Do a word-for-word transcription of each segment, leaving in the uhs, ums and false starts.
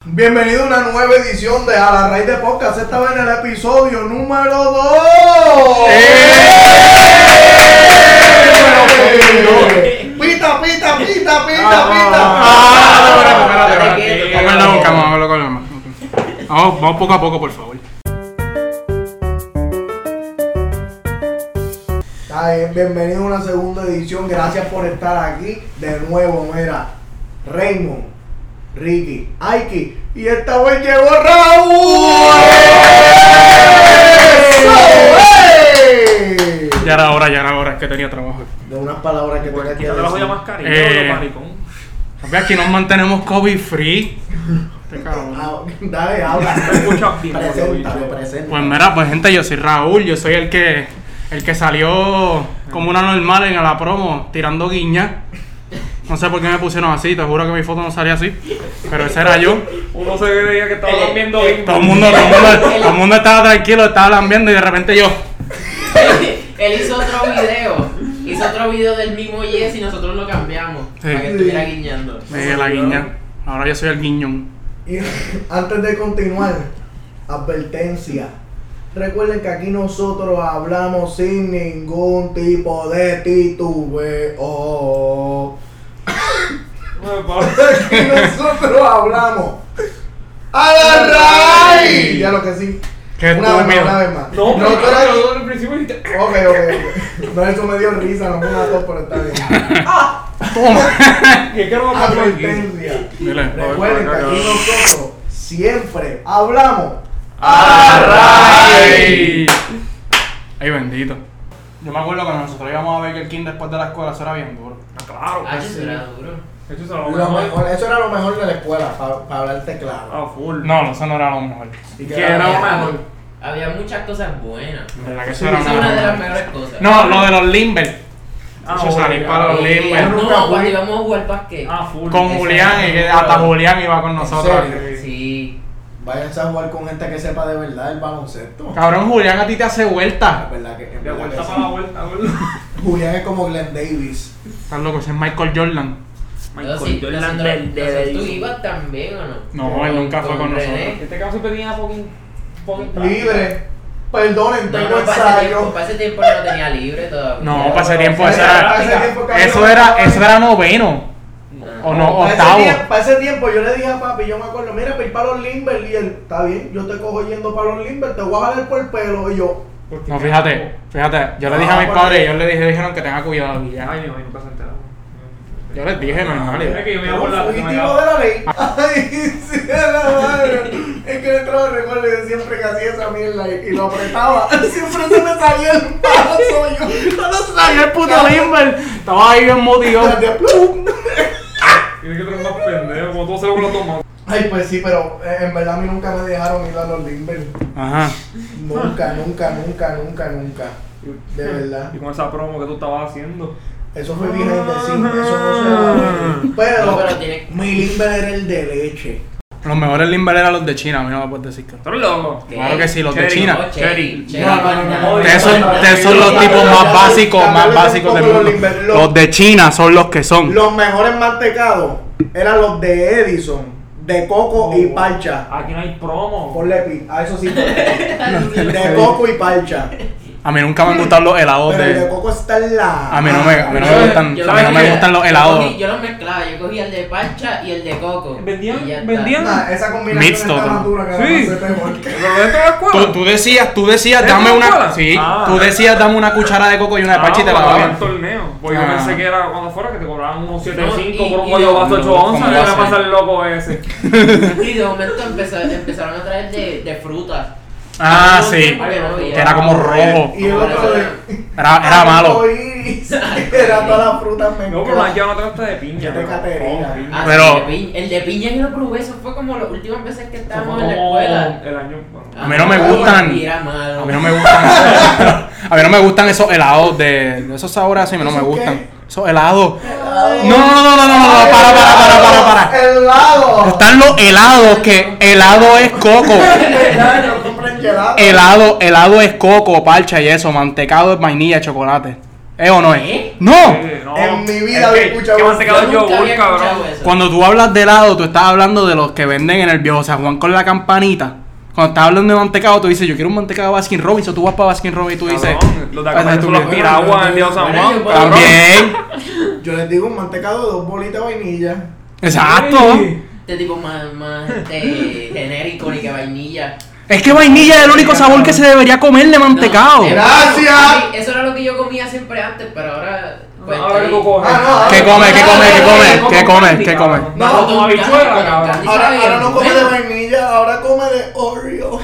Bienvenido a una nueva edición de A la Raíz de Podcast. Esta vez en el episodio número dos. Pita, pita, pita, pita, pita. Vamos, vamos poco a poco, por favor. Está bien, bienvenido a una segunda edición. Gracias por estar aquí de nuevo. Mira, Raymond, Ricky, Aiki, y esta vez llegó Raúl. ¡Hey! Ya era hora, ya era hora, es que tenía trabajo. De unas palabras que tenía que ¿Qué trabajo decir. ya más cariño, Eh, maricón? Aquí nos mantenemos COVID free. Este cabrón. Ah, dale, habla. Me escuchas bien, Preséntame, bicho. preséntame. Pues mira, pues gente, yo soy Raúl, yo soy el que el que salió como una normal en la promo, tirando guiña. No sé por qué me pusieron así, te juro que mi foto no salía así, pero ese era yo. Uno se veía que estaba El- viendo el- Todo el mundo, todo el mundo, todo el mundo estaba tranquilo, estaba lambiendo y de repente yo. Él hizo otro video, hizo otro video del mismo Yes y nosotros lo cambiamos Sí. para que estuviera guiñando. Me la guiña. Ahora yo soy el guiñón. Y antes de continuar, advertencia. Recuerden que aquí nosotros hablamos sin ningún tipo de titubeo. Aquí nosotros hablamos a la raíz. Ya lo que sí. Qué Una vez más, estúpido. una vez más. No, no, pero tú eres- yo al principio dijiste. Ok, ok, ok. No, eso me dio risa, no fue una tos, pero está bien. ¿Qué quiero hablar aquí? Advertencia. Dile. Recuerden que aquí nosotros siempre hablamos ¡Array! Ay, bendito. Yo me acuerdo que nosotros íbamos a Burger King después de la escuela, eso era bien duro. Ah, claro. Ah, que eso sí. era duro. Eso es lo lo mejor. mejor. Eso era lo mejor de la escuela, para hablarte claro. Ah, full. No, no, eso no era lo mejor. Y ¿Qué era lo Había- mejor? Había muchas cosas buenas. De verdad que Sí, eso era Esa es una de las una... mejores cosas. No, lo de los Limber. Ah, Eso salir bueno, para los Eh, Limber. nunca No, cuando fui. íbamos a jugar basquet. Ah, full. Con Ese- Julián, y que hasta Julián iba con nosotros. serio? Sí. Váyanse a jugar con gente que sepa de verdad el baloncesto. Cabrón, Julián a ti te hace vuelta. Es verdad que, es De verdad vuelta que sí. para la vuelta, vuelta. Julián es como Glenn Davis. Estás loco, ese es Michael Jordan. Yo sí, nosotros- nosotros- ¿Tú ibas también o no? No, él nunca fue con René. nosotros. Este caso siempre tenía fucking. fucking Libre. Perdonen, No, tengo no, para ese tiempo, ensayo. para ese tiempo no tenía libre todavía. No, para ese tiempo Para eso ese- era... para ese tiempo, cabrón, Eso era, estaba- eso era noveno. O no, Para ese, octavo. tiempo, para ese tiempo yo le dije a papi, yo me acuerdo, mira, para ir para los Limber, y él, está bien, yo te cojo yendo para los Limber, te voy a jalar por el pelo, y yo, No, fíjate, fíjate, yo le dije a mis padres, ellos le dije, dijeron que tengan cuidado y ya. Ay, mi mamá nunca se enteró. Yo les dije normal. Es que yo me iba "Yo por la. fui yo me tipo iba- de la ley. Ay, sí, la madre. Es que dentro de recuerdo que siempre que hacía esa mierda y, y lo apretaba, siempre se me salía el paso, yo, No se sabía el puto Limber. Estaba ahí bien motivado. Tienes que tener más pendejo, como todos se lo toman. Ay, pues sí, pero eh, en verdad a mí nunca me dejaron ir a los Limber. Ajá. Nunca, nunca, nunca, nunca, nunca. De verdad. Y con esa promo que tú estabas haciendo. Eso fue behind the scenes, eso no se va a ver. Pero, No, pero tiene- mi Limber era el de leche. Los mejores Limber eran los de China, a mí no me puedes decir que no. ¿Tú eres loco? Claro que sí, los de Cherry, China. No, Cherry. Cherry. No, no, no, no. Ustedes son, ustedes son los tipos más básicos, más básicos del mundo. Los de China son los que son. Los mejores mantecados eran los de Edison, de coco y parcha. Aquí no hay promo. Ponle pi, a eso sí. De coco y parcha. A mí nunca me han gustado los helados Pero el de de... coco está en la. A mí no me, a mí no me Yo- gustan, yo a mí no me cogía- gustan los yo helados. cogí- Yo los mezclaba, yo cogía el de parcha y el de coco. ¿Vendían? Y ya está. ¿Vendían? Nah, esa combinación Mixto, está ¿no? más dura que Sí. la maceta de vodka. ¿Pero dentro de la escuela? Tú, tú decías, tú decías, ¿Dentro dame de la una... escuela? Sí, Ah. tú decías, dame una cuchara de coco y una de parcha y te la daban daban. el torneo. Pues Ah. yo pensé que era cuando fuera que te cobraban unos siete No, cinco y- por un y- pollo vaso y- ocho onzas. ¿cómo ¿Qué va a me ser? pasa el loco ese? Y de momento empezaron, empezaron a traer de, de frutas. Ah, Hubo un sí. tiempo que no veía. Que era como rojo. Y el otro de. Era, era malo. Arcoíris. Era todas las frutas mezcladas. No, pero me han llevado una tarta de piña. Qué tecatería. Con piña. Ah, Pero- sí, el, de piña, el de piña yo lo probé, eso fue como las últimas veces que Eso estábamos fue en la como escuela. el año. bueno. A mí no me Ah, gustan. y era malo. A mí no me gustan esos, a mí no me gustan esos helados de, de esos sabores así, a mí no me ¿Esos gustan. qué? Esos helados. Ay. No, no, no, no, no, no, no, para, para, para, para, para. Helado. Están los helados que helado es coco. Yo compré gelato. Helado, helado es coco, parcha y eso, mantecado es vainilla, chocolate. ¿Es o no es? ¿Eh? ¡No! Sí, no. En mi vida Es había que- escuchado que eso. mantecado de Yo nunca yogur, había escuchado cabrón. eso. Cuando tú hablas de helado, tú estás hablando de los que venden en el viejo San Juan con la campanita. Cuando estás hablando de mantecado, tú dices, yo quiero un mantecado Baskin Robbins, o tú vas para Baskin Robbins y tú dices, Cabrón, los de esa acá es tu son los vida. piraguas en el viejo San Bueno, Juan, yo puedo- cabrón. También. Yo les digo un mantecado de dos bolitas de vainilla. Exacto. Este tipo más, más este, genérico ni que vainilla. Es que vainilla es el único sabor que se debería comer de mantecado. No, eh, Gracias. a mí, eso era lo que yo comía siempre antes, pero ahora. Pues, Ahora que estoy- tú coges. Ah, no, ¿Qué ahora- come? ¿Qué come? ¿Qué come? Como ¿Qué come? candy, ¿Qué cabrón. come? No, No, como con habichuela, candy, con cabrón. candy Ahora, sabe ahora no come de bueno. vainilla, ahora come de Oreo.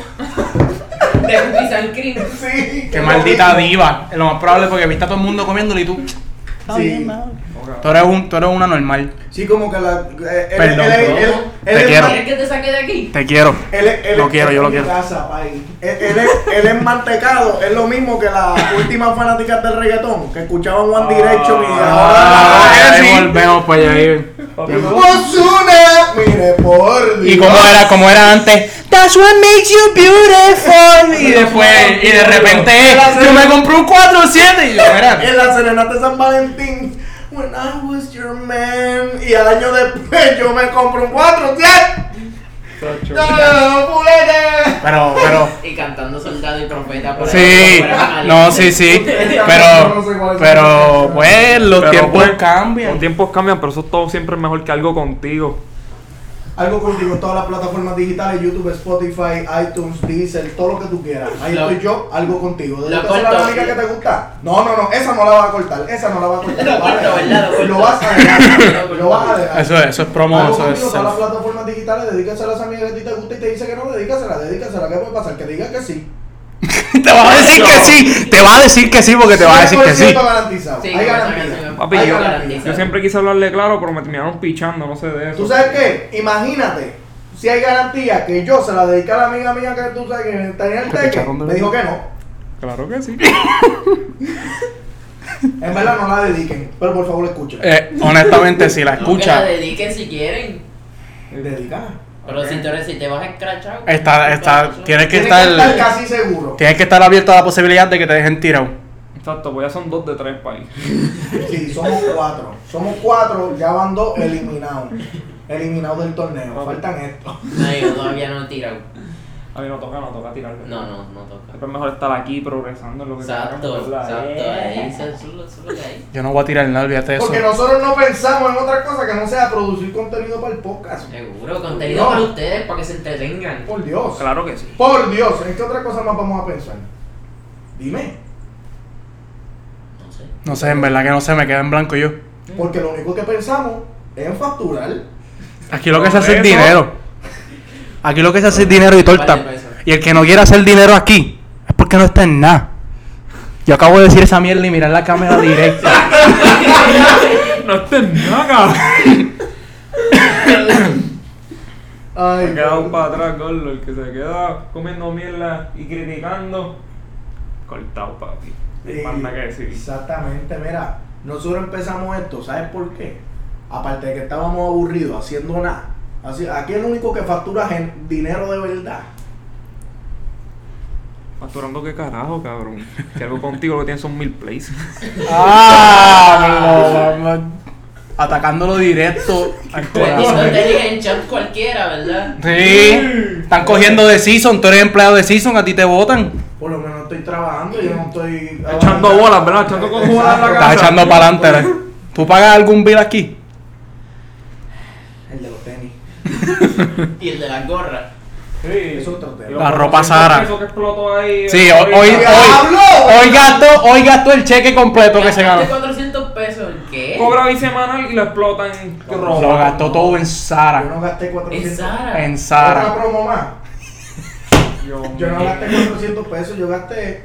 De cookies and cream. Sí. Qué maldita diva. Lo más probable es porque viste a todo el mundo comiéndolo y tú. Está Sí. bien, nada. Tú eres, un, tú eres una normal. Sí, como que la. eh, él- Perdón, él- él- perdón. él- Te él es quiero. man- ¿Quieres que te saque de aquí? Te quiero. Él, es- él Lo es- quiero, yo lo en mi quiero. casa, pai. Él, él es, él es mantecado, es lo mismo que las últimas fanáticas del reggaetón, que escuchaban One Direction y Ah, ahora. ahí volvemos pues ahí. Papi, Ozuna, mire por Dios. Y como era, como era antes, that's what makes you beautiful. Y después, y de repente, yo me compré un cuatro siete. Y yo, mira, En la serenata de San Valentín, when I was your man. Y al año después yo me compro un cuatro siete. tacho. ¡No, pulete! pero, pero, Y cantando soldado y trompeta por ahí, sí, como fuera no, sí, sí. Pero, pero, pues, los Pero, tiempos pues, Los cambian. tiempos cambian, pero eso es todo siempre mejor que algo contigo. Algo contigo en todas las plataformas digitales, YouTube, Spotify, iTunes, Deezer, todo lo que tú quieras. Ahí Lo- estoy yo, algo contigo. lo ¿Dedícasela a la corto. amiga que te gusta? No, no, no, esa no la vas a cortar, esa no la vas a cortar. Lo vas a corto, dejar. ¿verdad? Lo corto. Lo vas a dejar, lo vas a dejar. Eso es, eso es promo, Algo eso es contigo, todas las self. plataformas digitales, dedícasela a esa amiga que a ti te gusta y te dice que no, dedícasela, dedícasela. ¿Qué puede pasar? Que diga que sí. Te vas a decir que sí, te vas a decir que sí porque te vas a decir que sí. cien por ciento garantizado. Sí, Hay con esa garantía. canción. Papi, Hay yo, garantía. yo siempre quise hablarle claro, pero me terminaron pichando, no sé de eso. ¿Tú sabes qué? Imagínate, si hay garantía que yo se la dediqué a la amiga mía que tú sabes que tenía el Te teque, picharon de me dijo que no. Claro que sí. En verdad no la dediquen, pero por favor escuchen. Eh, honestamente, si la No, que la escucha, dediquen si quieren. Dedicada. Pero si, tú eres, si te vas a escrachar. está, está, tienes que Tienes que estar estar, casi seguro. tienes que estar abierto a la posibilidad de que te dejen tirado. Exacto, pues ya son dos de tres países. Sí, somos cuatro. Somos cuatro, ya van dos eliminados. Eliminados del torneo. Faltan estos. No, yo todavía no he tirado. A mí no toca, no toca tirarle. No, no, no toca. Siempre es mejor estar aquí progresando en lo que Exacto, queremos, ¿verdad? exacto. Ahí, Eh. se sube, sube ahí. Yo no voy a tirar nada, olvídate de eso. Porque nosotros no pensamos en otra cosa que no sea producir contenido para el podcast. Seguro, contenido No. para ustedes, para que se entretengan. Por Dios. Claro que sí. Por Dios. ¿En qué otra cosa más vamos a pensar? Dime. No sé. No sé, en verdad que no sé, me queda en blanco yo. Porque lo único que pensamos es en facturar. Aquí lo que se Por hace es eso. dinero. Aquí lo que se hace es dinero y torta. Vale, pues. Y el que no quiera hacer dinero aquí es porque no está en nada. Yo acabo de decir esa mierda y mirar la cámara directa. No estés nada, cabrón. Ay, Se queda un para atrás, gordo. El que se queda comiendo mierda y criticando. Cortado, papi. Sí, Más nada que decir. exactamente, mira, nosotros empezamos esto, ¿sabes por qué? Aparte de que estábamos aburridos haciendo nada. Así, aquí el único que factura gen- dinero de verdad. Facturando qué carajo, cabrón. Que algo contigo lo que tienes son mil plays. Ah, no, atacándolo directo al Pues no corazón. te digan en chat cualquiera, ¿verdad? Sí, están cogiendo de season, tú eres empleado de season, a ti te votan. Por lo menos estoy trabajando, yo no estoy... Echando bolas, ¿verdad? Echando con bolas en la Estás casa. echando para adelante. ¿eh? ¿Tú pagas algún bill aquí? El de los tenis. Y el de las gorras. Sí. Es otro tema. Y los La ropa cuatrocientos Zara. pesos que explotó ahí. Sí, eh, hoy, hoy, ahorita. ¡Diablo! hoy, hoy gastó, hoy gastó el cheque completo que se ganó. ¿Gastaste cuatrocientos pesos en qué? Cobra bisemanal y lo explotan en Lo Lo ropa. gastó todo en Yo Zara. no gasté En cuatrocientos. Zara. En Una Zara. promo más. Dios Yo no mío. gasté cuatrocientos pesos, yo gasté...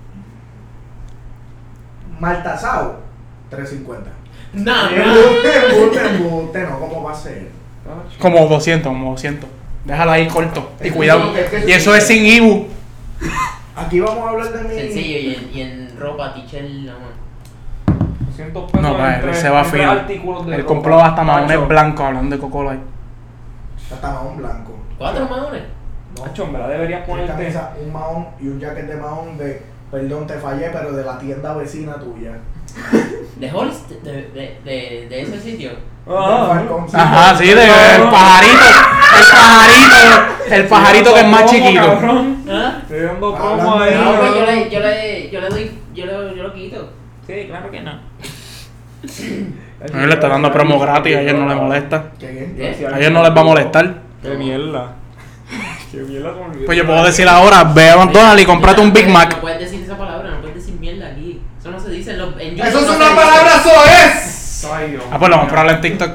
Maltasao, trescientos cincuenta. Nada, Embuste, embuste, embuste, no, ¿cómo va a ser? Como doscientos, como doscientos. Déjalo ahí corto. Y Es que cuidado. eso- es que eso- Y eso es sin Ibu. Aquí vamos a hablar de mi... sencillo, y en, y en ropa, teacher, no. doscientos pesos No, pues, entre- él se va entre fino. artículos de Él ropa. compró hasta maones Macho, blancos hablando de Coca-Cola ahí. Hasta mahón blanco. ¿Cuatro maones? Macho, en verdad deberías Una ponerte. camisa, un mahón y un jacket de mahón de Perdón, te fallé, pero de la tienda vecina tuya. ¿De Holst? ¿De, de, de, de ese sitio? Ah, Falconcito. Ajá, sí, de, el pajarito. El pajarito. El pajarito que es más chiquito. Cabrón. ¿Ah? Estoy dando Hablando promo de- ahí. No, pues yo cabrón. le, yo le, yo le doy, yo lo, yo lo quito. Sí, claro que no. A él le está dando promo gratis, a ellos no le molesta. ¿Qué? ¿Qué? A ellos no les va a molestar. Qué mierda. Qué mierda se me olvidó. Pues yo puedo decir ahora, ve a McDonald's y comprate un Big No Mac. puedes decir esa palabra, no puedes decir mierda aquí. Eso no se dice en los. En YouTube Eso es no una se palabra dice. soez. Ay, Dios. Ah, pues lo vamos a comprarlo en TikTok.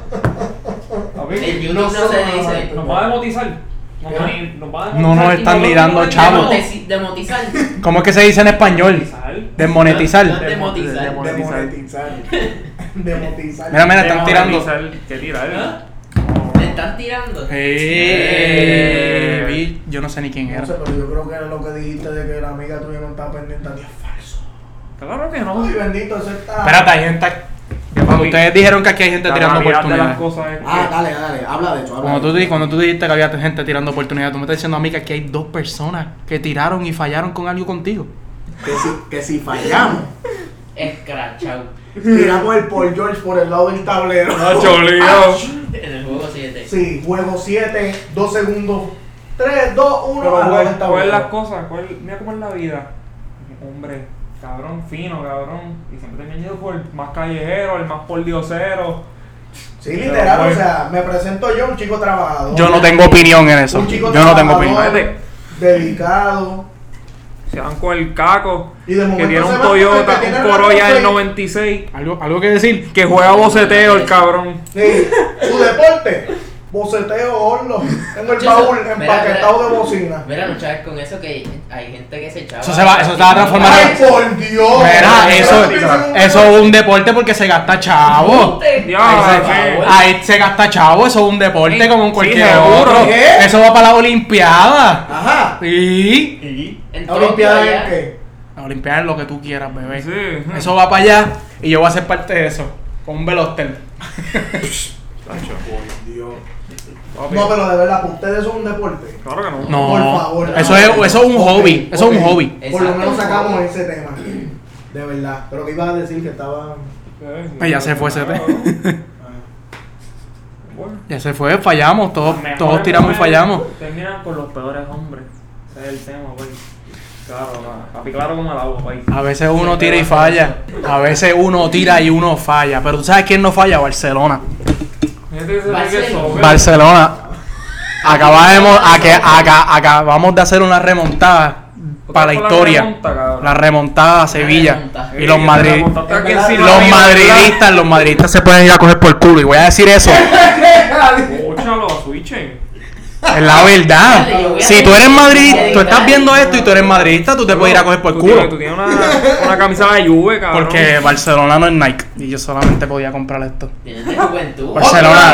Papi, En YouTube No no, son se nada, dice. nos va a demotizar. Nos va a nos va a demotizar. No nos están ni dando chavo. Demoteci- Demotizar. ¿Cómo es que se dice en español? Desmonetizar. No, Demotizar. Demonetizar. Demonetizar. Mira, mira, están tirando. ¿Qué tirar? ¿Ah? ¿Me están tirando? Eh, vi- yo no sé ni quién No era. sé, pero yo creo que lo que dijiste de que la amiga tuya no estaba pendiente a ti es falso. Claro que no. Ay, bendito, eso está. Espérate, hay gente. Cuando ustedes dijeron que aquí hay gente La tirando realidad de las oportunidades. cosas es que- Ah, dale, dale, habla de eso. Habla Cuando de tú, eso. di- cuando tú dijiste que había gente tirando oportunidades, tú me estás diciendo a mí que aquí hay dos personas que tiraron y fallaron con algo contigo. Que si, que si fallamos, Escrachado. tiramos el Paul George por el lado del tablero. Ah, cholío. En el juego siete. Sí, juego siete, dos segundos, tres, dos, uno, Pero al lado del ¿cuál, cuál es las tablero. cosas? ¿Cuál, mira cómo es la vida. Hombre, cabrón, fino, cabrón. Y siempre te han ido por el más callejero, el más por diosero. Sí, literal, Pero, o sea, me presento yo, un chico trabajador. Yo no tengo opinión en eso. Un chico Yo no tengo trabajador, opinión. dedicado. Se van con el caco. Y de Que momento tiene se un va con el Toyota, que tiene un el Corolla del Raptor noventa y seis. ¿Algo, algo que decir? Que juega boceteo el cabrón. Sí, su deporte, boceteo, horno. Tengo el Eso- baúl mira, empaquetado mira. de bocina. Mira, no chaves con eso que hay gente que se echaba. Eso se va- eso se va a transformar ¡Ay, por Dios! Mira, eso, Eso- eso es un deporte porque se gasta chavo. Ya, Ahí ¿qué? se, ahí se gasta chavo, eso es un deporte Sí, como en sí, cualquier seguro. otro. ¿Qué? Eso va para la Olimpiada. Ajá. Sí. En ¿La Olimpiada Tokio, en allá. qué? La Olimpiada es lo que tú quieras, bebé. Sí. Eso va para allá y yo voy a ser parte de eso. Con un Veloster. Por Dios. Papi, No, pero de verdad, ¿para ustedes eso es un deporte? Claro que no. No, Por favor. eso es, eso es un Ok, hobby. Eso es un ok. hobby. Por lo Exacto, menos un sacamos hobby. ese tema. De verdad. Pero que ibas a decir que estaba. Eh, Pues ya se fue ese claro. té. Bueno. Ya se fue, fallamos. Todos, Los mejores todos tiramos y mujeres fallamos. Terminan con los peores hombres. Ese es el tema, güey. Claro, papi, claro como el agua, papi. A veces uno tira y falla. A veces uno tira y uno falla. Pero tú sabes quién no falla, Barcelona. Fíjate que se ve que Barcelona. sobre. Barcelona. Acabamos, aca- aca- acabamos de hacer una remontada para la Otra historia. remonta, cabrón. La remontada a Sevilla. remontada. Y los, madri- remontaste aquí En encima los mío, madridistas, los madridistas se pueden ir a coger por culo. Y voy a decir eso. ¿verdad? Escúchalo, switchen. Es la verdad. Dale, yo voy a Si tú eres decir- madridista, tú estás Dale. viendo esto y tú eres madridista, tú te puedes ir a coger por Tú culo. tienes- Tú tienes una, una camisa de Juve, cabrón. Porque Barcelona no es Nike. Y yo solamente podía comprar esto. Tienes de juventud. Barcelona.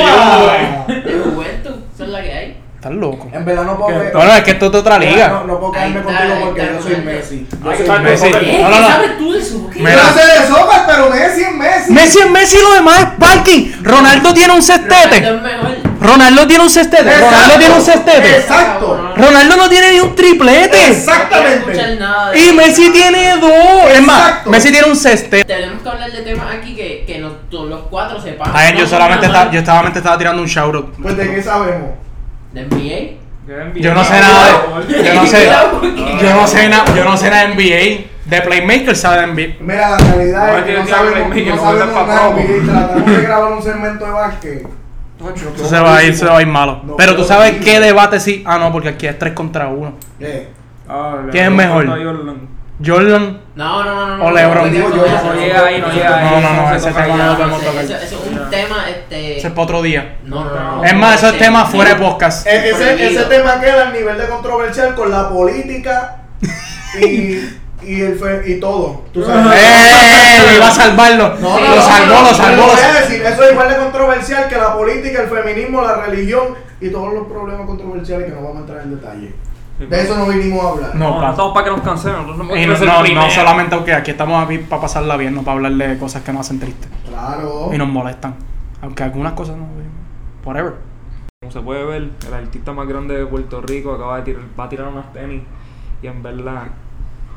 De juventud. Eso es la que hay. Estás loco. En verdad no puedo ¿Qué? ver. Bueno, es que esto es de otra No, liga. no puedo quedarme Ahí está, contigo ahí porque está, yo soy ahí está. Messi. Yo Ahí soy está el Messi. Messi. ¿Qué? No, no, no. ¿Qué sabes tú de eso? ¿Qué? Yo Mira. no sé de sopas, pero Messi es Messi. Messi es Messi y lo demás es parking. Ronaldo tiene un Ronaldo cestete. es mejor. Ronaldo tiene un cestete. Exacto. Ronaldo tiene un cestete. Exacto. Ronaldo no tiene ni un triplete. Exactamente. No quiero escuchar nada de Y eso. Messi tiene dos. Es más, Exacto. Messi tiene un cestete. Tenemos que hablar de temas aquí que, que nos- todos los cuatro sepamos. A ver, yo No, solamente nada estaba, más. yo solamente estaba tirando un shoutout. Pues de qué sabemos. ¿De N B Yo no sé nada de, yo no sé, yo no sé nada, yo no sé nada de N B A. De Playmaker sabe de N B A. Mira, la realidad No, es que tío, no tío, sabemos, Playmaker, no no sabemos vuelvas pa' nada promo. y tratamos de grabar un segmento de básquet. Eso se va a ir, se va a ir malo. No, Pero tú pero sabes sí. qué debate sí. Ah, no, porque aquí es tres contra uno. ¿Qué? ¿Quién es mejor? Jordan. No, no, no, no. O LeBron. No, Digo, no, yo- no, No llega ahí, no llega ahí. No, no, no, se ese toca tema ya. no lo podemos Eso, tocar. eso- eso es un tema, este... Ese es para otro día. No, no, no, no. Es más, eso es tema fuera de podcast. E- ese, Prohibido. ese tema queda al nivel de controversial con la política y, y, el fe- y todo. ¿Tú sabes? ¡Eh! Iba a salvarlo. No, no, Lo no, salvó, no, lo no, salvó. no lo voy a salvó. decir, eso es igual de controversial que la política, el feminismo, la religión y todos los problemas controversiales que no vamos a entrar en detalle. De eso no vinimos a hablar. No, No, no pa- estamos para que nos cansemos. Nosotros no Y no, queremos ser no, no primeros. solamente porque aquí estamos aquí para pasarla bien, no para hablar de cosas que nos hacen tristes Claro. y nos molestan. Aunque algunas cosas no. Whatever. Como se puede ver, el artista más grande de Puerto Rico acaba de tirar, va a tirar unas tenis y en verdad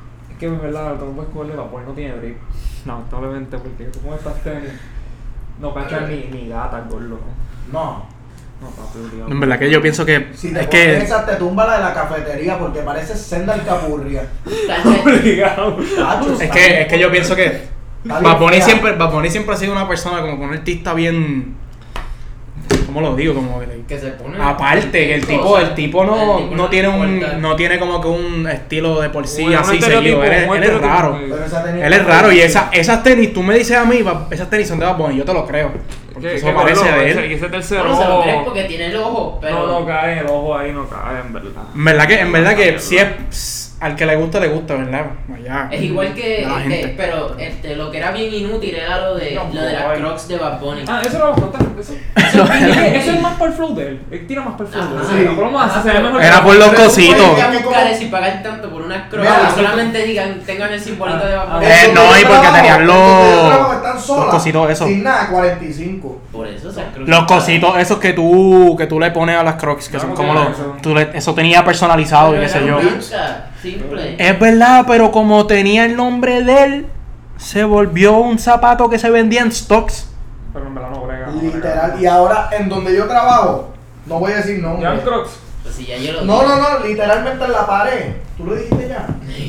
que en verdad tú no puedes cogerle Bad Bunny, no tiene drip. Lamentablemente, porque tú con estas tenis no cachas ni, ni gatas, gordo. No. No, papi, obligado. En verdad que yo pienso que Si te es pones que esa, te tumba la de la cafetería porque parece senda alcapurria. Obligado. Tacho, es que es que yo pienso que Está bien Bad Bunny fea. siempre Bad Bunny siempre ha sido una persona como un artista bien, ¿cómo lo digo? Como que Que se pone. aparte que el tipo cosas. el tipo no El tipo no tiene un importa. no tiene como que un estilo de por sí Un- un así estereotipo, seguido. Él, es- un él es estereotipo. raro. Pero esa tenía- Él es raro y esa, esas tenis, tú me dices a mí, Bad- esas tenis son de Bad Bunny, yo te lo creo. Porque ¿Qué- eso qué parece gordo? de Ese- él. Y ese tercer No se lo crees ojo. porque tiene el ojo, pero. No, no cae, el ojo ahí no cae, en verdad. En verdad que, en verdad que si es al que le gusta, le gusta, ¿verdad? Allá. Es igual que, A la este, gente. pero este, lo que era bien inútil era lo de, No, lo de las joder. Crocs de Bad Bunny. Ah, eso lo vamos a contar. Eso, eso, eso es más por el flow de él. Él tira más por el flow de él. Ajá. Sí, la broma Ajá, se ve mejor. Era que- por los Pero tú cositos. puedes Voy a como- buscar eso y pagar tanto por unas Crocs Mira, que solamente digan, tengan el simbolito de Bad Bunny. Eh, no, y porque tenían los- los, están solas, los cositos esos. Sin nada, cuarenta y cinco. Por eso esas Crocs. Los cositos esos que tú que tú le pones a las Crocs, que Ah, son ¿cómo como que los eso? tú le- eso tenía personalizado y Pero qué sé eran yo. blancas, simple. Es verdad, pero como tenía el nombre de él, se volvió un zapato que se vendía en stocks. Pero en verdad no brega. no Literal. brega. Y ahora, en donde yo trabajo, no voy a decir ¿Ya nombre. en Crocs? Pues si ya yo lo No, dije. no, no, literalmente en la pared. ¿Tú lo dijiste ya?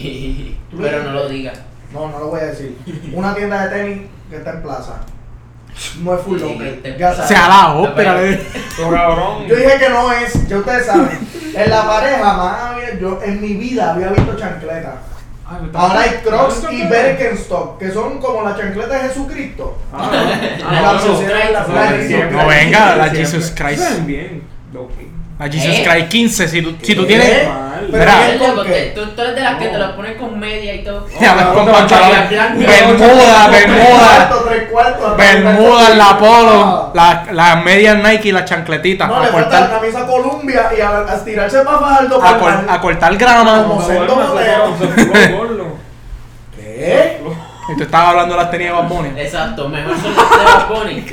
Pero no lo digas. No, no lo voy a decir. Una tienda de tenis que está en plaza. No es full Sí, local. te- Ya sabes. Se a la ópera. pero- le- Pero cabrón. Yo dije que no es, ya ustedes saben. En la pared jamás había, yo en mi vida había visto chancletas. Ay, me está- Ahora hay Crocs ¿No y es Birkenstock, que son como la chancleta de Jesucristo. Ah, no. La Ah, no, no. pusieron en la Sí, playa. siempre. No venga, la Siempre. Jesus Christ. Se ven bien, low-key. La Jesus ¿Eh? Christ quince, si tú, si tú ¿Qué? tienes Mal. Pero Mira. bien con Porque qué. tú, tú eres de las que No. te las pones con media y todo. Ya, no, con no, pantalones, blanco. bermuda, Tres bermuda, cuartos, tres cuartos, hasta bermuda en la un polo, las las medias Nike y las chancletitas No, a le falta la cortar, camisa Columbia y a, a estirarse para Fajardo. a, para cor- el- a cortar grama. Como No, sendo bueno, modelo. se fue- se fue gordo. ¿Qué? Y tú estabas hablando de las tenis de Bad Bunny. Exacto, mejor son las de Bad Bunny.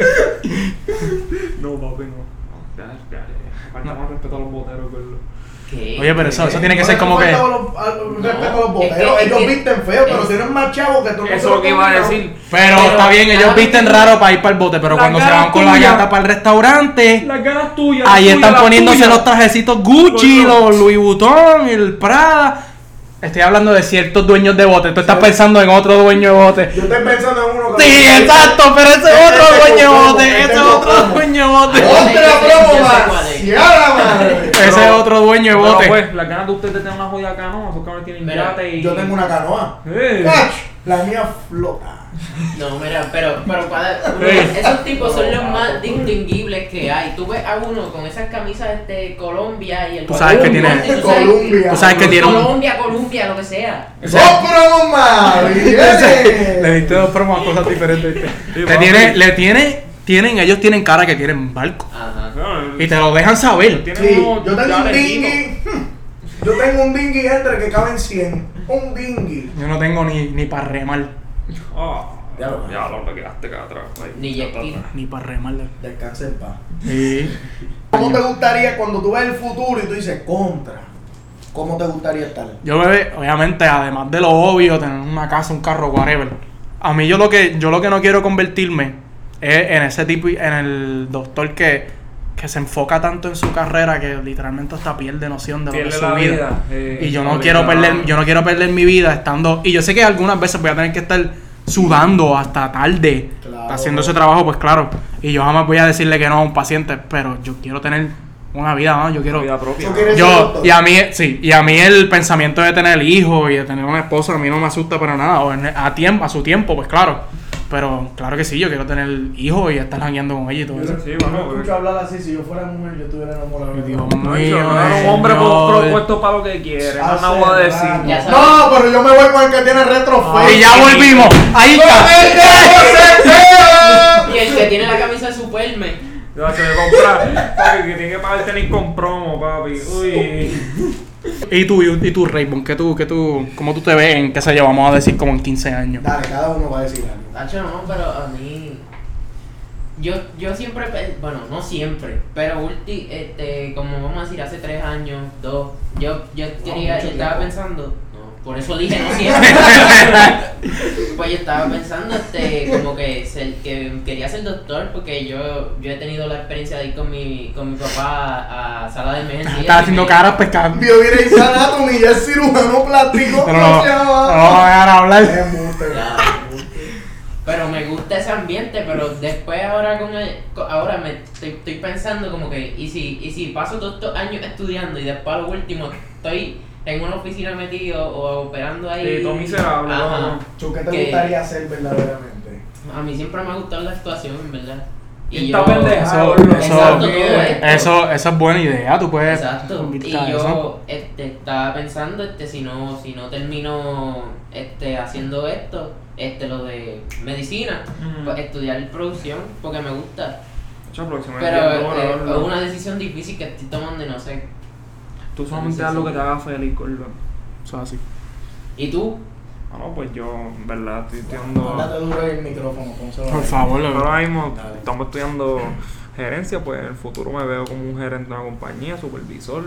No, papi, no. No, ya, ya, ya. Falta más respeto a los boteros, gordo. ¿Qué? Oye, pero eso, eso tiene que No ser le como que. falta los- al- respeto a los es boteros. que- es Ellos que- visten feo, pero es- tienen más chavos que tú. Eso es lo que iba a decir. Pero, Pero está bien, ellos cada visten vez- raro para ir para el bote, pero La cuando se cara van con la tuya. llanta para el restaurante, Las ganas tuyas. ahí tuyas, están las poniéndose tuyas. los trajecitos Gucci, Gordo. los Louis Vuitton, el Prada. Estoy hablando de ciertos dueños de bote. Tú estás Sí. pensando en otro dueño de bote. Yo estoy pensando en uno que. Sí, exacto, pero ese es otro Este dueño de como, bote. este Ese es como. otro dueño de bote. Yo sé, ¡Otra yo sé, promo yo sé más! cuál es. ¡Sí, a la madre! Ese es otro dueño de Pero bote. pues, las ganas de ustedes de tener una joya canoa, esos cabrones tienen Mira, yate y. Yo tengo una canoa. Eh. ¡Cach! La mía flota. No, mira, pero, pero para, uno- Ey. esos tipos son No, los más no. distinguibles que hay. Tú ves a uno con esas camisas de Colombia y el Tú sabes que tiene- tú sabes- Colombia. Tú sabes que tiene un. Colombia, Colombia, lo que sea. Ese- ¡Dos promos más! Le ¡Viene! diste dos promos a cosas diferentes. ¿viste? Sí, Le papi. tiene, le tiene, tienen, ellos tienen cara que quieren barco. Ajá. Y te lo dejan saber. Tienen Sí, unos yo tengo un yatecitos. dinghy. hmm, Yo tengo un dinghy entre que caben cien. Un dinghy. Yo no tengo ni, ni para remar. Ah, Ya lo- ya lo te quedaste acá atrás. ahí. Ni jet ski. Ni para remar. Descansa en paz. Sí. ¿Cómo te gustaría cuando tú ves el futuro y tú dices contra? ¿Cómo te gustaría estar? Yo, bebé, obviamente, además de lo obvio, tener una casa, un carro, whatever. A mí yo lo que, yo lo que no quiero convertirme es en ese tipo, en el doctor que, que se enfoca tanto en su carrera que literalmente hasta pierde noción de lo que Pierde es su la vida. vida, eh, y yo no obligado. quiero perder, yo no quiero perder mi vida estando. Y yo sé que algunas veces voy a tener que estar sudando hasta tarde Claro. haciendo ese trabajo, pues claro. Y yo jamás voy a decirle que no a un paciente, pero yo quiero tener una vida, ¿no? Yo quiero. Vida propia. ¿Tú quieres- Yo, doctor. y a mí, sí, y a mí el pensamiento de tener hijos y de tener una esposa a mí no me asusta para nada, o en- a tiempo, a su tiempo, pues claro. Pero claro que sí, yo quiero tener hijos y estar jangueando con ella y todo Yo eso. Sí, no bueno, escucho hablar así. Si yo fuera mujer, yo estuviera enamorado. Dios No, mío, yo, no, un hombre señor. propuesto para lo que quiere. No Hace nada voy a decir. rato. Ya sabes. No, pero yo me voy con el que tiene retro Y ya volvimos. Ahí está. Y el que tiene la camisa de Superman. Ya se me comprar. Papi, que tiene que pagar tenis con promo, papi. Uy. Y tú, y tú, Raymond, ¿qué tú, qué tú, cómo tú te ves en, qué sé yo, vamos a decir como en quince años? Dale, cada uno va a decir algo. Nacho, no, pero a mí. Yo, yo siempre, pe- bueno, no siempre, pero ulti, este, como vamos a decir, hace tres años, dos, yo, yo quería, mucho yo estaba tiempo. pensando, no, por eso dije no siempre. Pues yo estaba pensando este como que ser, que quería ser doctor porque yo yo he tenido la experiencia de ir con mi con mi papá a, a sala de emergencia. Estaba haciendo caras pescando. Vio Grey's Anatomy, ya es cirujano plástico. Pero no, no, no vamos a dejar hablar. Ya. Pero me gusta ese ambiente, pero después ahora con el, con- ahora me estoy, estoy pensando como que y si y si paso todos estos años estudiando y después a lo último estoy en una oficina metido o operando ahí. Sí, todo miserable, Ajá. ¿no? ¿Tú qué te Que- gustaría hacer verdaderamente? A mí siempre me ha gustado la actuación, en verdad. Está pendeja, Eso, gordo. eso, Exacto, todo esto. eso, eso es buena idea. Tú puedes. Exacto. Y convertir eso. yo este, estaba pensando este si no si no termino este haciendo esto, este lo de medicina, Mm. pues estudiar producción porque me gusta. Mucha próxima. Pero entiendo, eh, gordo. es una decisión difícil que estoy tomando y no sé. Tú solamente Sí, haz sí, lo sí. que te haga feliz, gordo. Eso es así. ¿Y tú? Ah, no, pues yo, en verdad, estoy estudiando. Mándate duro el micrófono, pónselo Por ahí. favor, Pero lo- ahora mismo Dale. estamos estudiando gerencia, pues en el futuro me veo como un gerente de una compañía, supervisor.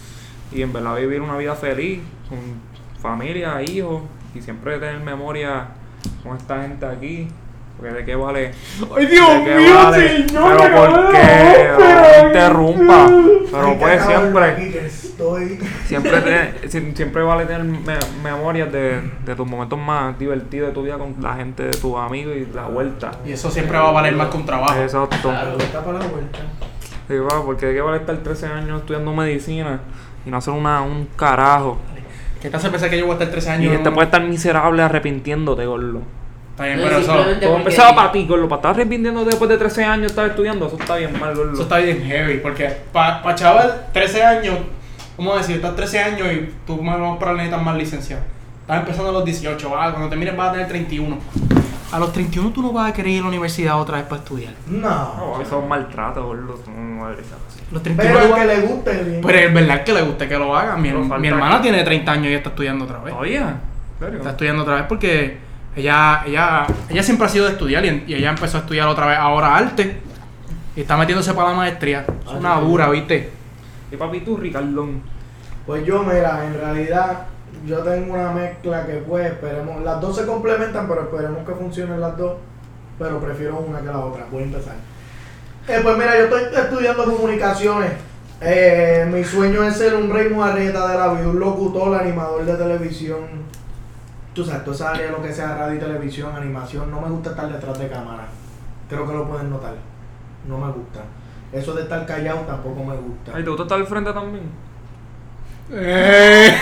Y en verdad vivir una vida feliz, con familia, hijos, y siempre tener memoria con esta gente aquí. Porque de qué vale. ¡Ay, Dios ¿De qué mío, vale? señor! Pero me ¿por acabo de qué? dar ópera. No me interrumpa. Hay Pero que pues acabarlo siempre. aquí, que estoy... Siempre, te- si- siempre vale tener me- memorias de, de tus momentos más divertidos de tu vida con la gente de tus amigos y la vuelta. Y eso siempre va a valer más que un trabajo. Exacto. Claro. Está para la vuelta. Sí, va, porque de qué vale estar trece años estudiando medicina y no hacer una, un carajo. ¿Qué te hace pensar que yo voy a estar trece Y años? te puedes estar miserable arrepintiéndote, gordo. Está bien, No, pero eso, simplemente- Todo porque- empezaba para ti, gordo. Para estar arrepintiéndote después de trece años estar estudiando, eso está bien mal, gordo. eso está bien heavy. Porque para pa chaval, trece años, vamos a decir, estás trece años y tú más o menos necesitas más licenciado. Estás empezando a los dieciocho, ¿vale? Cuando te mires vas a tener treinta y uno. A los treinta y uno tú no vas a querer ir a la universidad otra vez para estudiar. No. No, eso es maltrato, gordo. No debería ser así. Los treinta y uno Pero tú al vas- que le guste bien. Pero es verdad que le guste que lo haga. Mi, Pero falta mi hermana que- tiene treinta años y está estudiando otra vez. ¿Todavía? ¿En serio? Está estudiando otra vez porque ella, ella, ella siempre ha sido de estudiar y, y ella empezó a estudiar otra vez ahora arte. Y está metiéndose para la maestría. Es una dura, ¿viste? Y papi, tú, Ricardón. Pues yo, mira, en realidad yo tengo una mezcla que pues esperemos, las dos se complementan, pero esperemos que funcionen las dos, pero prefiero una que la otra. Voy a empezar. Eh, pues mira, yo estoy estudiando comunicaciones. Eh, mi sueño es ser un rey mujarreta de la vida, un locutor, animador de televisión. Tú sabes, toda esa área, lo que sea radio y televisión, animación, no me gusta estar detrás de cámara. Creo que lo pueden notar. No me gusta. Eso de estar callado tampoco me gusta. Ay, ¿te gusta estar al frente también? Eh,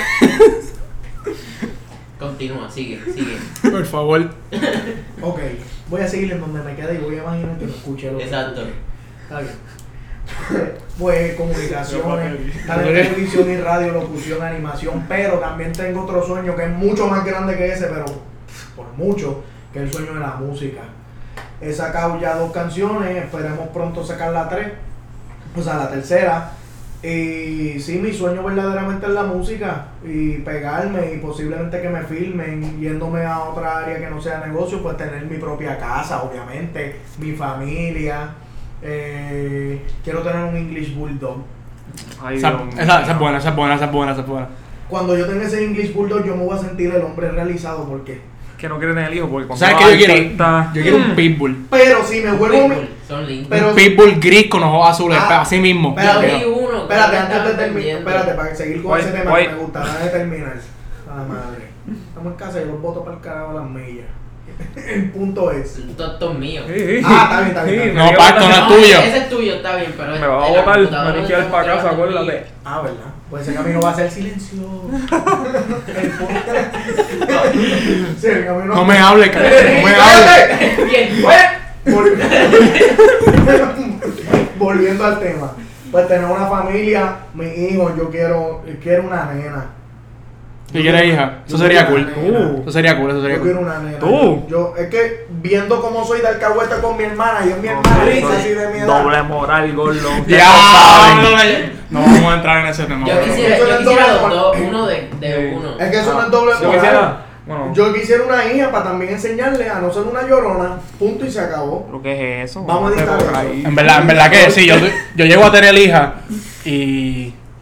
Continúa, sigue, sigue. por favor. Ok, voy a seguir en donde me quede y voy a imaginar que lo escuche lo que Exacto. escuche. Está bien. Pues comunicaciones, tal Ok. vez televisión y radio, locución, animación, pero también tengo otro sueño que es mucho más grande que ese, pero por mucho, que es el sueño de la música. He sacado ya dos canciones, esperemos pronto sacar la tres, o sea, la tercera. Y sí, mi sueño verdaderamente es la música y pegarme y posiblemente que me filmen yéndome a otra área que no sea negocio, pues tener mi propia casa, obviamente, mi familia. Eh, quiero tener un English Bulldog. Ay, Esa, Dios mío. esa, esa es buena, esa es buena, esa es buena, esa es buena. Cuando yo tenga ese English Bulldog yo me voy a sentir el hombre realizado, porque Que no quiere tener hijos porque cuando ¿Sabes vas qué yo quiero? artista- Yo quiero un pitbull. pero si me vuelvo mi- Pitbull, son lindos. Pero- Un pitbull gris con ojos azules, Ah, así mismo. espérate. Yo vi uno. que Espérate, me antes de estaba terminar, vendiendo. espérate, para seguir con Voy, ese tema voy. que me gusta, antes de terminar. A la madre. Estamos en casa y los voto para el carajo a las millas. El punto es. Esto, esto es mío. Sí, sí. Ah, está bien, está bien, está bien. No, me Pato, llevo no la- es tuyo. Ese es tuyo, está bien, pero Me este, va a la botar, computadora me tienes que ir no para está casa, grabando acuérdate. Ah, ¿verdad? Pues ese camino va a ser silencioso. El punto sí, el camino. No me hable, cara, no me hable. aquí. Bien, pues. Vol- Volviendo al tema. Pues tener una familia, mi hijo, yo quiero, quiero una nena. ¿Qué quieres, hija? Eso Yo sería quiero cool. una nena. Eso sería cool, eso sería Yo quiero cool. una nena. ¿Tú? Yo, es que viendo cómo soy de alcahueta con mi hermana, y es mi hermana, y es así de mi edad. Doble moral, gordo. Ustedes Ya, no no, saben. no, no vamos a entrar en ese tema. Yo bro. quisiera, Eso no yo es quisiera doble los dos, moral. uno de, de uno. Es que eso Ah, no es doble yo moral. quisiera, bueno, Yo quisiera una hija para también enseñarle a no ser una llorona. Punto y se acabó. ¿pero qué es eso? Vamos a editar Pero eso. ahí- En verdad, en verdad que sí, yo, yo llego a tener hija y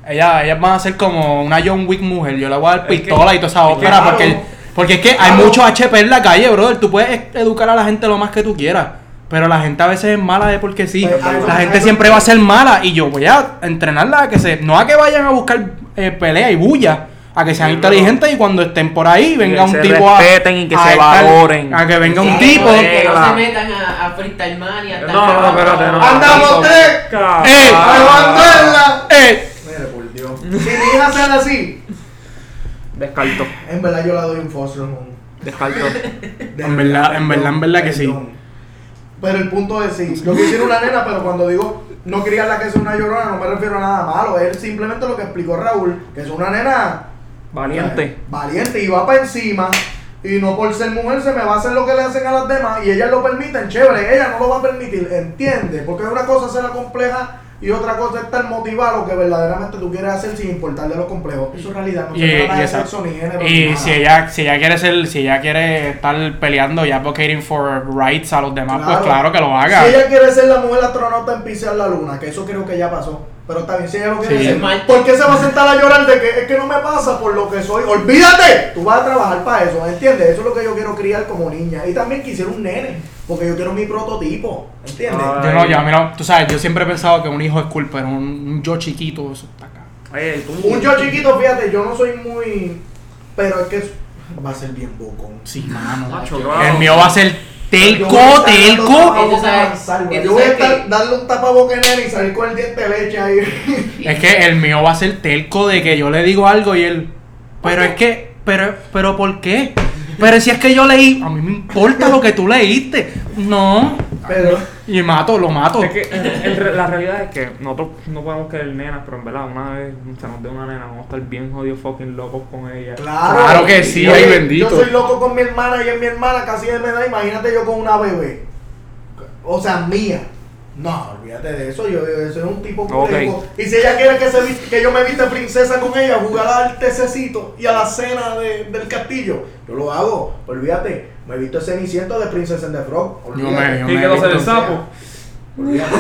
Ellas, ellas van a ser como una John Wick mujer. Yo le voy a dar Es que- pistola y toda esa es que ópera claro. porque, porque es que hay Claro. mucho H P en la calle, brother. Tú puedes educar a la gente lo más que tú quieras. Pero la gente a veces es mala de porque sí. Pues, algo- La gente algo- siempre va a ser mala y yo voy a entrenarla a que se... No a que vayan a buscar eh, pelea y bulla. A que sean Sí, inteligentes y cuando estén por ahí venga que un se tipo a... respeten y que a se estar- valoren. A que venga un Sí, tipo... pues, que no Regla. se metan a, a freestyle man y a estar No, no, grabando. espérate, no. ¡Andamos tres! Cabrón. ¡Ey! ¡Levantarla! ¡Eh! Mire, por Dios. Si mi hija sale así, Descarto, en verdad yo la doy un foster home. descarto. De En verdad, en verdad, en verdad que sí. perdón. Pero el punto es sí, yo quisiera una nena, pero cuando digo no criarla que es una llorona, no me refiero a nada malo. Es simplemente lo que explicó Raúl, que es una nena Valiente. eh, valiente y va para encima. Y no por ser mujer se me va a hacer lo que le hacen a las demás. Y ellas lo permiten, chévere, ella no lo va a permitir, entiende. Porque una cosa es ser la compleja y otra cosa es estar motivado a lo que verdaderamente tú quieres hacer sin importarle los complejos. Eso en realidad no Y, se trata y de esa- sexo ni género. ni y nada. si ella si ella quiere ser si ella quiere estar peleando y advocating for rights a los demás, pues claro que lo haga. Si ella quiere ser la mujer astronauta en pisar la luna, que eso creo que ya pasó. Pero está bien, si ella lo quiere Sí. hacer, Mal. ¿por qué se va a sentar a llorar de que es que no me pasa por lo que soy? ¡Olvídate! Tú vas a trabajar para eso, ¿entiendes? Eso es lo que yo quiero criar como niña. Y también quisiera un nene, porque yo quiero mi prototipo, ¿entiendes? Ah. Yo no, yo, a mí no, tú sabes, yo siempre he pensado que un hijo es cool, pero un, un yo chiquito, eso está acá. Ey, tú. Un yo chiquito, fíjate, yo no soy muy... Pero es que es- va a ser bien bocón. Sí, mano. Macho, El claro. El mío va a ser Yo voy a telco, estar dando telco. tapabocas Entonces, avanzar, güey. Yo entonces voy a que- estar, darle un tapabocas en él y salir con el diente de leche ahí. Es que el mío va a ser telco de que yo le digo algo y él. Pero es que, pero, pero ¿por qué? Pero si es que yo leí, a mí me importa lo que tú leíste. No. Pero... Y mato, lo mato. Es que en- en re- la realidad es que nosotros no podemos querer nenas, pero en verdad, una vez se nos dé una nena, vamos a estar bien jodidos fucking locos con ella. Claro, Claro que sí, Yo- ay, bendito. Yo soy loco con mi hermana y es mi hermana casi de mi edad. Imagínate yo con una bebé. O sea, mía. No, olvídate de eso. Yo, yo soy un tipo Ok. complejo. Y si ella quiere que, se, vi- que yo me viste princesa con ella, jugar al tececito y a la cena de- del castillo, yo lo hago. Olvídate. Me he visto el ceniciento de Princess and the Frog. Yo Olvídate. me- yo ¿Y me qué va a hacer el visto- sapo? Olvídate.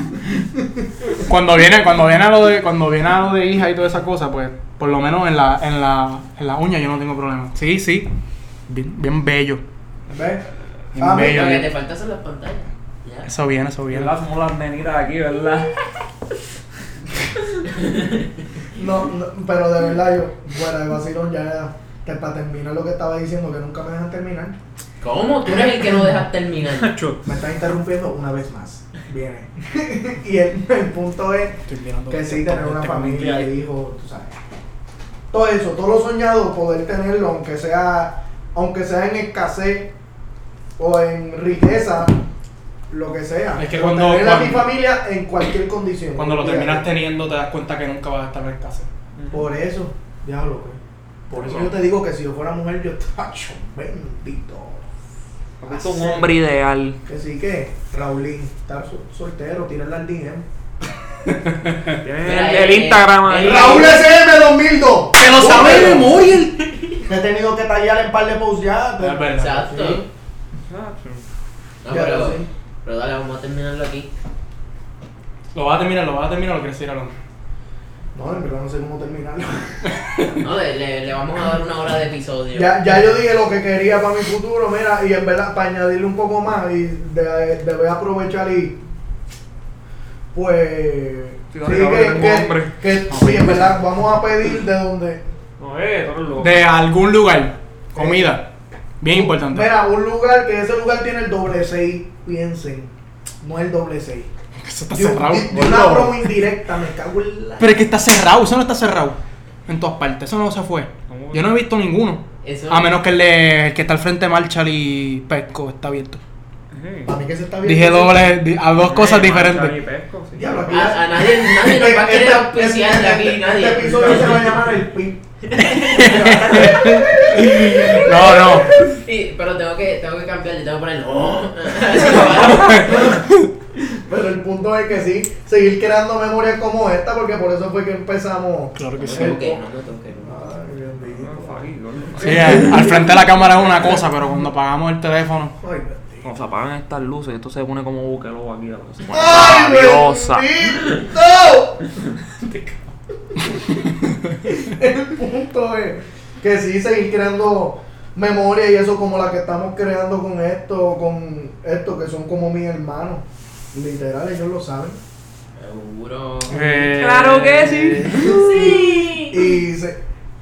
Cuando viene, cuando viene a lo de, cuando viene a lo de hija y toda esa cosa, pues, por lo menos en la, en la, en la uña yo no tengo problema. Sí, sí. Bien, bien bello. ¿Ves? Bien A mí- bello. Lo que bien. te falta son las pantallas. Ya. Eso viene, eso viene. ¿Verdad? Somos las nenitas aquí, ¿verdad? No, no, pero de verdad yo, fuera de vacilón, ya que para terminar lo que estaba diciendo, que nunca me dejan terminar, ¿Cómo? Tú eres el que no dejas terminar. Macho. me estás interrumpiendo una vez más. Viene. Y el, el punto es Estoy mirando que sí, este- tener una este familia, comentario. hijos, tú sabes. Todo eso, todo lo soñado, poder tenerlo, aunque sea, aunque sea en escasez o en riqueza, lo que sea. Es que Pero cuando- tener a mi cuando- familia en cualquier condición. Cuando lo Olvídate. terminas teniendo te das cuenta que nunca vas a estar en casa. Por eso, diablo, que. Por eso yo te digo que si yo fuera mujer, yo tacho, bendito. Es un hombre ideal. Que sí que, Raulín, está sol- soltero, tírale al D M. Tiene Mira, el, eh, el Instagram eh, ahí. eh, Raúl S M dos mil dos. ¡Te lo sabe de memoria! He tenido que tallar en par de posts ya. Es verdad. Exacto. Sí. No, Ya, pero, sí. pero dale, vamos a terminarlo aquí. Lo vas a terminar, lo vas a terminar o lo quieres seguir hablando. No, en verdad no sé cómo terminarlo. No, le, le, le vamos a dar una hora de episodio. Ya, ya yo dije lo que quería para mi futuro, mira, y en verdad, para añadirle un poco más y de, de, aprovechar y pues Sí, sí, dale, que, dale, tengo que- hambre. que sí, en verdad, vamos a pedir de donde No, eh, tú eres loco. De algún lugar, comida. Bien importante. mira, un lugar que ese lugar tiene el doble seis, piensen, no el doble seis. Eso está De, un- cerrado. de- de una broma indirecta, me cago en la... Pero es que está cerrado, eso no está cerrado. En todas partes, eso no se fue. ¿Cómo? Yo no he visto ninguno. Eso, A menos que el, de- el que está al frente de Marshall y Pesco está abierto. Eh. Para mí que se está bien. Dije doble, di- a dos cosas Eh, mancha y diferentes. pesco, sí. Diablo, aquí a, a nadie, nadie nos va a querer auspiciar de aquí, este, nadie. Este episodio se va a llamar el P I P. No, no. Sí, pero tengo que, tengo que cambiar, le tengo que poner. Oh. Pero el punto es que sí, seguir creando memorias como esta, porque por eso fue que empezamos. Claro que No sí. me toqué, no me toqué. Ay, Dios mío. No, ahí, gordo. Sí, al, al frente de la cámara es una cosa, pero cuando apagamos el teléfono. Ay, bendito. Cuando se apagan estas luces, esto se pone como buquelo aquí. La cosa se pone ¡Ay, maravillosa. bendito! El punto es que sí, seguir creando memoria y eso como la que estamos creando con esto, con esto que son como mis hermanos. Literal, ellos lo saben. Seguro. Eh, ¡Claro que sí! Sí. Y se...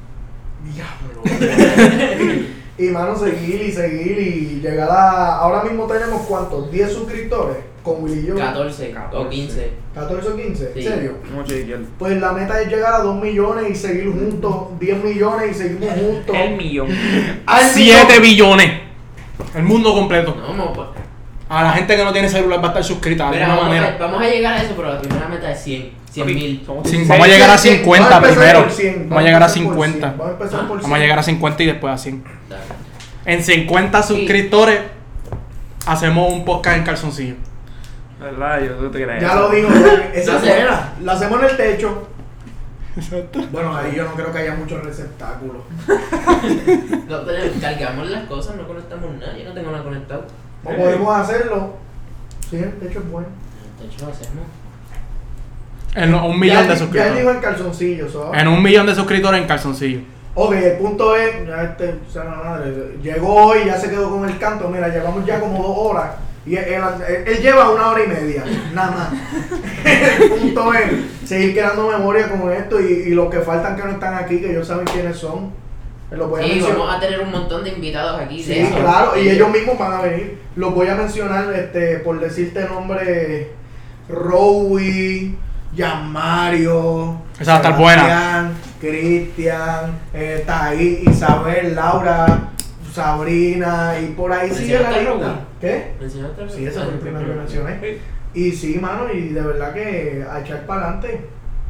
Diablo. Y mano, seguir y seguir y llegar a... Ahora mismo tenemos ¿cuántos? diez suscriptores con Willy y yo. catorce o quince. catorce o quince, Sí. ¿en serio? No, chiquillo. Pues la meta es llegar a dos millones y seguir juntos, diez millones y seguimos juntos. El millón. Al siete billones. El mundo completo. No, vamos, pues. A la gente que no tiene celular va a estar suscrita de Mira, alguna vamos, manera. a, vamos a llegar a eso, pero la primera meta es cien. cien mil. Somos Sí, dieciséis. vamos a llegar a cien, cincuenta vamos a empezar primero. por cien, Vamos a llegar a empezar por cincuenta. cien, Vamos a empezar por Vamos a llegar a cincuenta y después a cien. Dale. En cincuenta suscriptores hacemos un podcast en calzoncillo. ¿Verdad? Yo te creía. Ya lo digo, esa No es sé. buena. La hacemos en el techo. Exacto. Bueno, ahí yo no creo que haya muchos receptáculos. No, tenemos- cargamos las cosas, no conectamos nada. Yo no tengo nada conectado. O podemos hacerlo. Sí, el techo es bueno. De hecho, lo hacemos. En un millón Ya- de Ya digo suscriptores. en calzoncillos, ¿sabes? En un millón de suscriptores en calzoncillo. Ok, el punto es, ya este, o sea, la madre, llegó hoy, ya se quedó con el canto, mira, llevamos ya como dos horas y él, él- él lleva una hora y media, nada más. El punto es seguir creando memoria con esto y, y los que faltan que no están aquí, que ellos saben quiénes son. Los voy a Sí, mencionar. vamos a tener un montón de invitados aquí. Sí, de eso. claro, y ellos mismos van a venir. Los voy a mencionar, este, por decirte nombre, Rowie, Jan Mario, Esa va a estar buena. Sebastián, Cristian, eh, está ahí Isabel, Laura, Sabrina y por ahí sigue la ¿Mencionaste a lista. Rowie? ¿Qué? ¿Mencionaste algo? Sí, ese fue el primero que mencioné. Y sí, mano, y de verdad que a echar para adelante.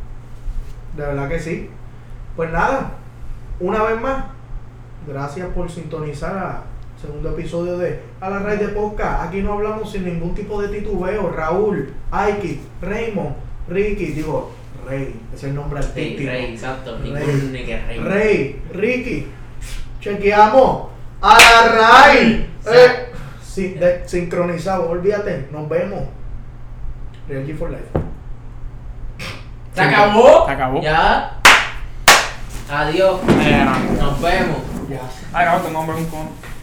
De verdad que sí. Pues nada, una vez más, gracias por sintonizar a segundo episodio de A la Raíz de Podcast. Aquí no hablamos sin ningún tipo de titubeo. Raúl, Aiki, Raymond, Ricky, digo, Rey, es el nombre Sí, artístico. Rey, exacto. Rey. Ningún ni que Rey. Rey, Ricky, chequeamos. A la raíz. Eh, sí, de- sincronizado, olvídate, nos vemos. Real G for Life. ¿Se acabó? Se acabó. Ya. Adiós. Era. Nos vemos. Ya. Ay, cabrón, tengo hambre un con.